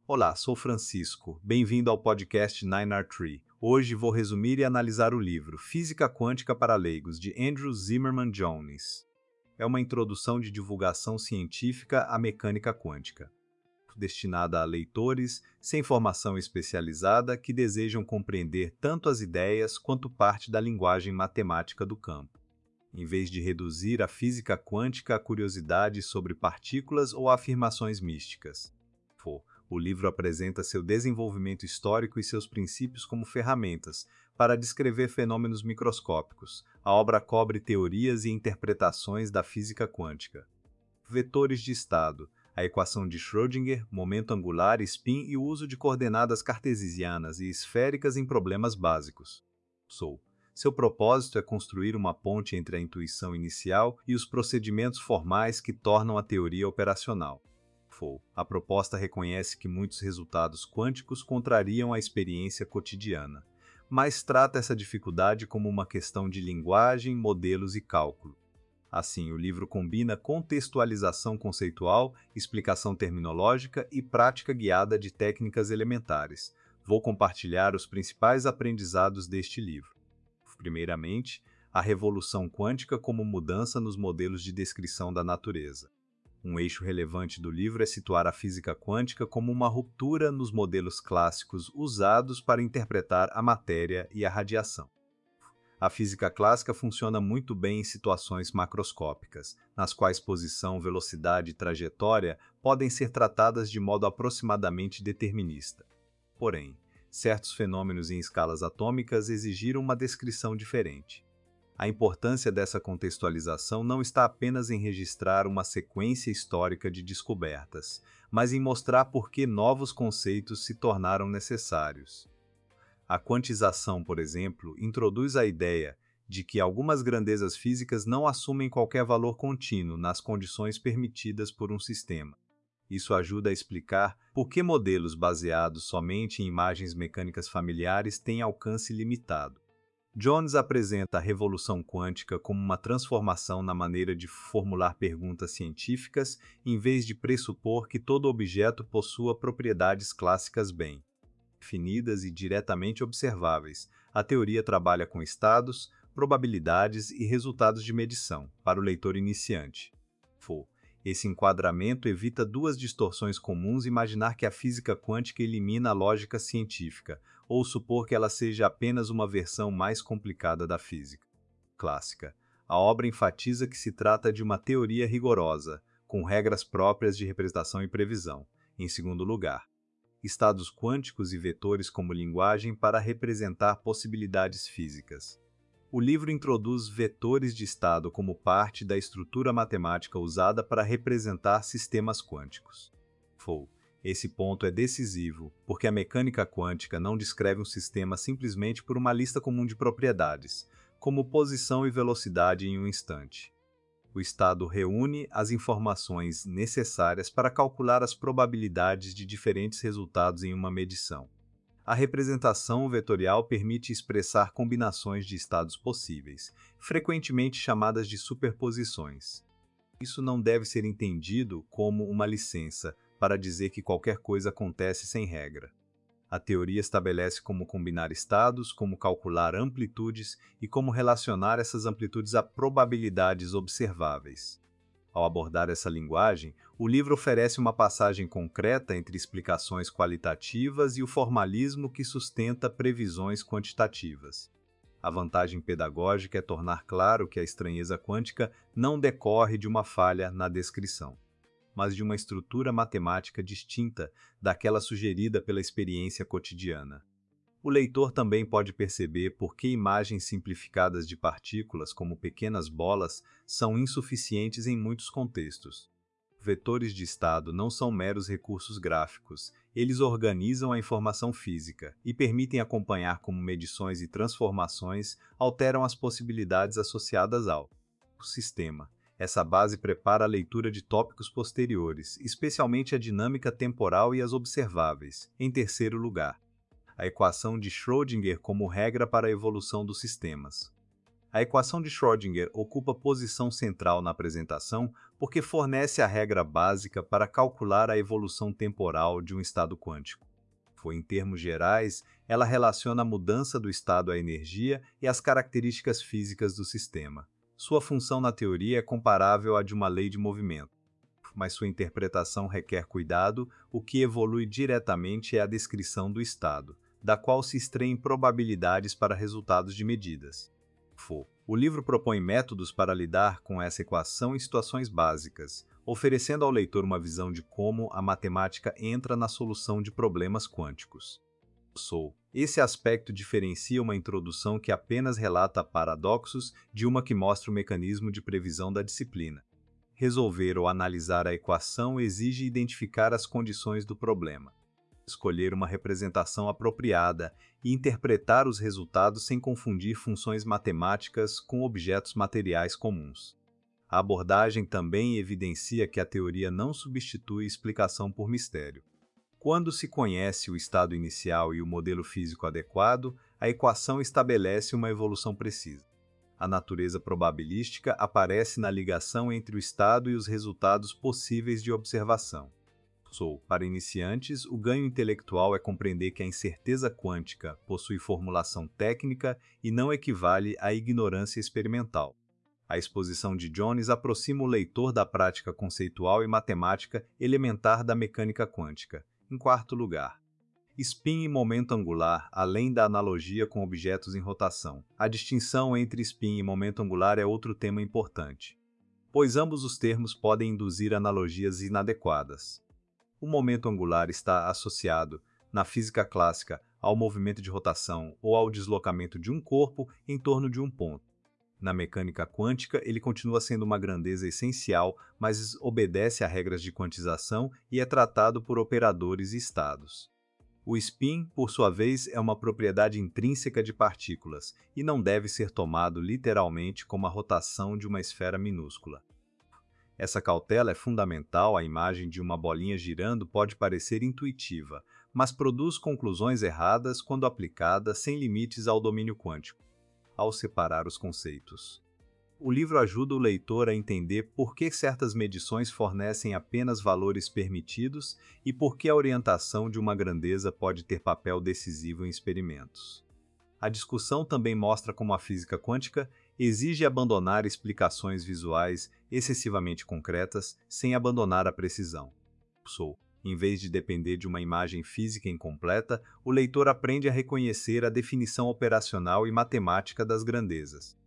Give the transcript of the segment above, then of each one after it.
Olá, sou Francisco. Bem-vindo ao podcast 9R3. Hoje vou resumir e analisar o livro Física Quântica para Leigos, de Andrew Zimmermann Jones. É uma introdução de divulgação científica à mecânica quântica, destinada a leitores sem formação especializada que desejam compreender tanto as ideias quanto parte da linguagem matemática do campo, em vez de reduzir a física quântica a curiosidades sobre partículas ou afirmações místicas. O livro apresenta seu desenvolvimento histórico e seus princípios como ferramentas para descrever fenômenos microscópicos. A obra cobre teorias e interpretações da física quântica. Vetores de estado, a equação de Schrödinger, momento angular, spin e o uso de coordenadas cartesianas e esféricas em problemas básicos. Seu propósito é construir uma ponte entre a intuição inicial e os procedimentos formais que tornam a teoria operacional. A proposta reconhece que muitos resultados quânticos contrariam a experiência cotidiana, mas trata essa dificuldade como uma questão de linguagem, modelos e cálculo. Assim, o livro combina contextualização conceitual, explicação terminológica e prática guiada de técnicas elementares. Vou compartilhar os principais aprendizados deste livro. Primeiramente, a revolução quântica como mudança nos modelos de descrição da natureza. Um eixo relevante do livro é situar a física quântica como uma ruptura nos modelos clássicos usados para interpretar a matéria e a radiação. A física clássica funciona muito bem em situações macroscópicas, nas quais posição, velocidade e trajetória podem ser tratadas de modo aproximadamente determinista. Porém, certos fenômenos em escalas atômicas exigiram uma descrição diferente. A importância dessa contextualização não está apenas em registrar uma sequência histórica de descobertas, mas em mostrar por que novos conceitos se tornaram necessários. A quantização, por exemplo, introduz a ideia de que algumas grandezas físicas não assumem qualquer valor contínuo nas condições permitidas por um sistema. Isso ajuda a explicar por que modelos baseados somente em imagens mecânicas familiares têm alcance limitado. Jones apresenta a revolução quântica como uma transformação na maneira de formular perguntas científicas em vez de pressupor que todo objeto possua propriedades clássicas bem definidas e diretamente observáveis. A teoria trabalha com estados, probabilidades e resultados de medição, para o leitor iniciante. Esse enquadramento evita duas distorções comuns: imaginar que a física quântica elimina a lógica científica, ou supor que ela seja apenas uma versão mais complicada da física clássica. A obra enfatiza que se trata de uma teoria rigorosa, com regras próprias de representação e previsão. Em segundo lugar, estados quânticos e vetores como linguagem para representar possibilidades físicas. O livro introduz vetores de estado como parte da estrutura matemática usada para representar sistemas quânticos. Esse ponto é decisivo, porque a mecânica quântica não descreve um sistema simplesmente por uma lista comum de propriedades, como posição e velocidade em um instante. O estado reúne as informações necessárias para calcular as probabilidades de diferentes resultados em uma medição. A representação vetorial permite expressar combinações de estados possíveis, frequentemente chamadas de superposições. Isso não deve ser entendido como uma licença para dizer que qualquer coisa acontece sem regra. A teoria estabelece como combinar estados, como calcular amplitudes e como relacionar essas amplitudes a probabilidades observáveis. Ao abordar essa linguagem, o livro oferece uma passagem concreta entre explicações qualitativas e o formalismo que sustenta previsões quantitativas. A vantagem pedagógica é tornar claro que a estranheza quântica não decorre de uma falha na descrição, mas de uma estrutura matemática distinta daquela sugerida pela experiência cotidiana. O leitor também pode perceber por que imagens simplificadas de partículas, como pequenas bolas, são insuficientes em muitos contextos. Vetores de estado não são meros recursos gráficos, eles organizam a informação física e permitem acompanhar como medições e transformações alteram as possibilidades associadas ao sistema. Essa base prepara a leitura de tópicos posteriores, especialmente a dinâmica temporal e as observáveis. Em terceiro lugar, a equação de Schrödinger como regra para a evolução dos sistemas. A equação de Schrödinger ocupa posição central na apresentação porque fornece a regra básica para calcular a evolução temporal de um estado quântico. Em termos gerais, ela relaciona a mudança do estado à energia e às características físicas do sistema. Sua função na teoria é comparável à de uma lei de movimento, mas sua interpretação requer cuidado. O que evolui diretamente é a descrição do estado, da qual se extraem probabilidades para resultados de medidas. O livro propõe métodos para lidar com essa equação em situações básicas, oferecendo ao leitor uma visão de como a matemática entra na solução de problemas quânticos. Esse aspecto diferencia uma introdução que apenas relata paradoxos de uma que mostra o mecanismo de previsão da disciplina. Resolver ou analisar a equação exige identificar as condições do problema, escolher uma representação apropriada e interpretar os resultados sem confundir funções matemáticas com objetos materiais comuns. A abordagem também evidencia que a teoria não substitui explicação por mistério. Quando se conhece o estado inicial e o modelo físico adequado, a equação estabelece uma evolução precisa. A natureza probabilística aparece na ligação entre o estado e os resultados possíveis de observação. Para iniciantes, o ganho intelectual é compreender que a incerteza quântica possui formulação técnica e não equivale à ignorância experimental. A exposição de Jones aproxima o leitor da prática conceitual e matemática elementar da mecânica quântica. Em quarto lugar, spin e momento angular, além da analogia com objetos em rotação. A distinção entre spin e momento angular é outro tema importante, pois ambos os termos podem induzir analogias inadequadas. O momento angular está associado, na física clássica, ao movimento de rotação ou ao deslocamento de um corpo em torno de um ponto. Na mecânica quântica, ele continua sendo uma grandeza essencial, mas obedece a regras de quantização e é tratado por operadores e estados. O spin, por sua vez, é uma propriedade intrínseca de partículas e não deve ser tomado literalmente como a rotação de uma esfera minúscula. Essa cautela é fundamental. A imagem de uma bolinha girando pode parecer intuitiva, mas produz conclusões erradas quando aplicada sem limites ao domínio quântico. Ao separar os conceitos, o livro ajuda o leitor a entender por que certas medições fornecem apenas valores permitidos e por que a orientação de uma grandeza pode ter papel decisivo em experimentos. A discussão também mostra como a física quântica exige abandonar explicações visuais excessivamente concretas sem abandonar a precisão. Em vez de depender de uma imagem física incompleta, o leitor aprende a reconhecer a definição operacional e matemática das grandezas.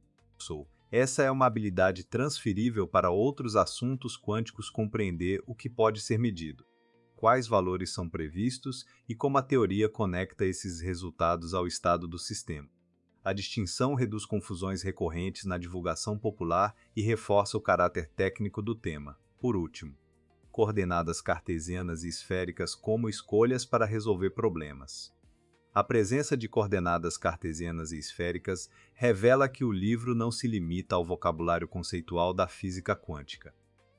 Essa é uma habilidade transferível para outros assuntos quânticos: compreender o que pode ser medido, quais valores são previstos e como a teoria conecta esses resultados ao estado do sistema. A distinção reduz confusões recorrentes na divulgação popular e reforça o caráter técnico do tema. Por último, coordenadas cartesianas e esféricas como escolhas para resolver problemas. A presença de coordenadas cartesianas e esféricas revela que o livro não se limita ao vocabulário conceitual da física quântica.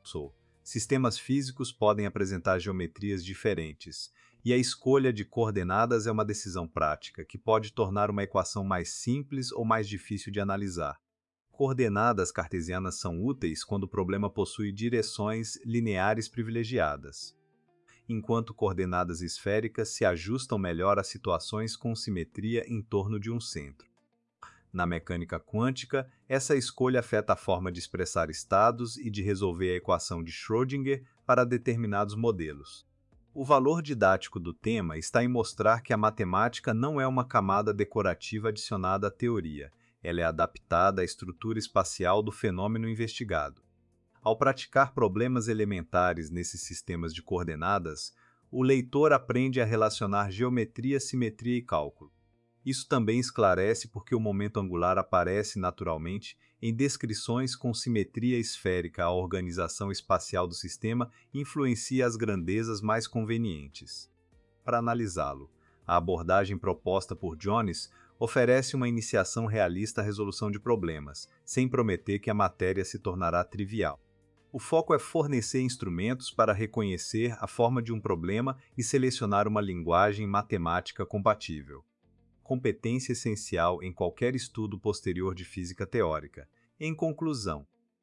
Sistemas físicos podem apresentar geometrias diferentes, e a escolha de coordenadas é uma decisão prática que pode tornar uma equação mais simples ou mais difícil de analisar. Coordenadas cartesianas são úteis quando o problema possui direções lineares privilegiadas, enquanto coordenadas esféricas se ajustam melhor a situações com simetria em torno de um centro. Na mecânica quântica, essa escolha afeta a forma de expressar estados e de resolver a equação de Schrödinger para determinados modelos. O valor didático do tema está em mostrar que a matemática não é uma camada decorativa adicionada à teoria. Ela é adaptada à estrutura espacial do fenômeno investigado. Ao praticar problemas elementares nesses sistemas de coordenadas, o leitor aprende a relacionar geometria, simetria e cálculo. Isso também esclarece por que o momento angular aparece naturalmente em descrições com simetria esférica. A organização espacial do sistema influencia as grandezas mais convenientes. Para analisá-lo, a abordagem proposta por Jones oferece uma iniciação realista à resolução de problemas, sem prometer que a matéria se tornará trivial. O foco é fornecer instrumentos para reconhecer a forma de um problema e selecionar uma linguagem matemática compatível. competência essencial em qualquer estudo posterior de física teórica. Em conclusão,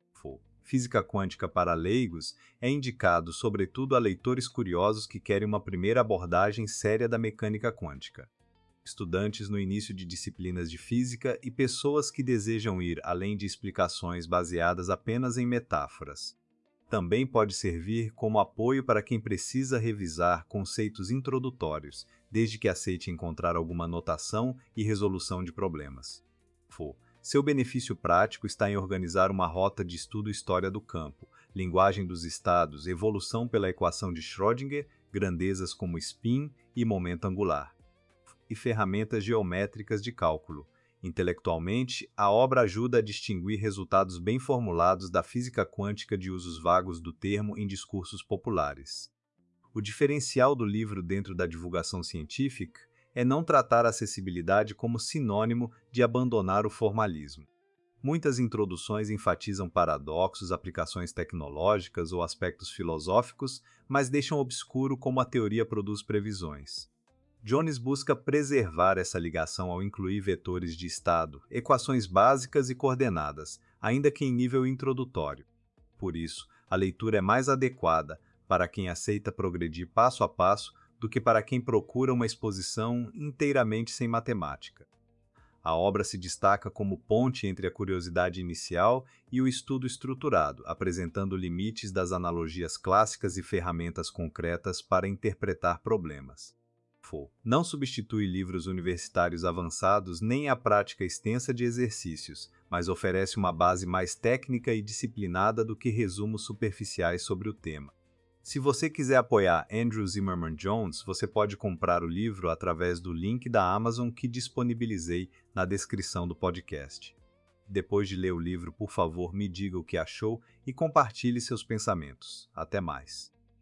Física Quântica para Leigos é indicado sobretudo a leitores curiosos que querem uma primeira abordagem séria da mecânica quântica, estudantes no início de disciplinas de física e pessoas que desejam ir além de explicações baseadas apenas em metáforas. Também pode servir como apoio para quem precisa revisar conceitos introdutórios, desde que aceite encontrar alguma notação e resolução de problemas. Seu benefício prático está em organizar uma rota de estudo história do campo, linguagem dos estados, evolução pela equação de Schrödinger, grandezas como spin e momento angular, e ferramentas geométricas de cálculo. Intelectualmente, a obra ajuda a distinguir resultados bem formulados da física quântica de usos vagos do termo em discursos populares. O diferencial do livro dentro da divulgação científica é não tratar a acessibilidade como sinônimo de abandonar o formalismo. Muitas introduções enfatizam paradoxos, aplicações tecnológicas ou aspectos filosóficos, mas deixam obscuro como a teoria produz previsões. Jones busca preservar essa ligação ao incluir vetores de estado, equações básicas e coordenadas, ainda que em nível introdutório. Por isso, a leitura é mais adequada para quem aceita progredir passo a passo do que para quem procura uma exposição inteiramente sem matemática. A obra se destaca como ponte entre a curiosidade inicial e o estudo estruturado, apresentando limites das analogias clássicas e ferramentas concretas para interpretar problemas. Não substitui livros universitários avançados nem a prática extensa de exercícios, mas oferece uma base mais técnica e disciplinada do que resumos superficiais sobre o tema. Se você quiser apoiar Andrew Zimmerman Jones, você pode comprar o livro através do link da Amazon que disponibilizei na descrição do podcast. Depois de ler o livro, por favor, me diga o que achou e compartilhe seus pensamentos. Até mais.